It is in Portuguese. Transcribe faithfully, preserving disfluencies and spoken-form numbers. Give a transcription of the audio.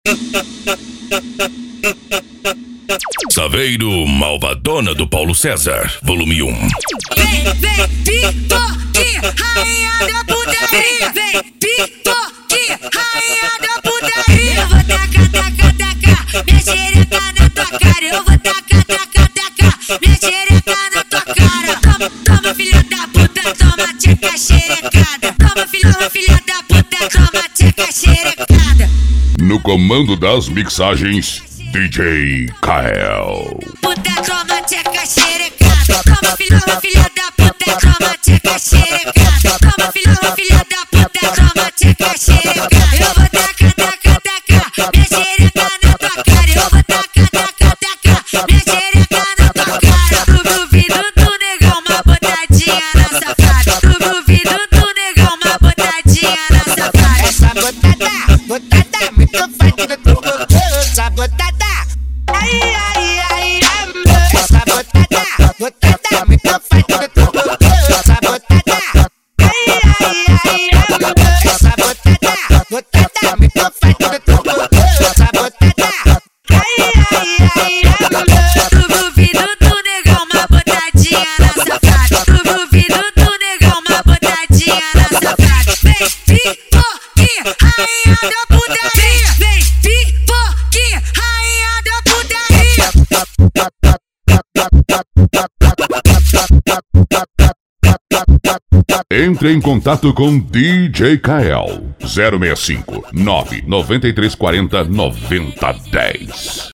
Saveiro Malvadona do Paulo César, volume um. Vem, vem, pipoque, rainha da putaria. Vem, pipoque, rainha da putaria. Eu vou tacar, tacar, tacar minha xereca na tua cara. Eu vou tacar, tacar, tacar minha xereca na tua cara. Toma, toma, filha da puta, toma tcheca xerecada. Toma, filha, filha da puta, toma tcheca xerecada. No comando das mixagens, D J Kael. Puta, toma tcheca xerecada. Toma, filha, filha da puta, toma tcheca xerecada. Toma, filha, filha da puta, toma tcheca xerecada. Eu vou tacar, tacar, tacar minha xereca na tua cara. Eu vou tacar, tacar, tacar minha xereca na tua cara. Do duvido do negão, uma botadinha na safada. Do duvido do negão, uma botadinha na safada. Essa botada, botada, muito forte no teu corpo. Essa botada, ai, ai, ai, amor. Essa botada, botada, muito forte no teu corpo. Essa botada, ai, ai, ai, amor. Essa botada, botada, muito forte no teu corpo. Essa botada, ai, ai, ai, amor. Do duvido do negão, uma botadinha na safada. Do duvido do negão, uma botadinha na safada. Vem, pipoque, rainha da putaria. Vem, pipoque, rainha da putaria. Entre em contato com D J Kael. zero seis cinco, nove nove três quatro zero, nove zero um zero.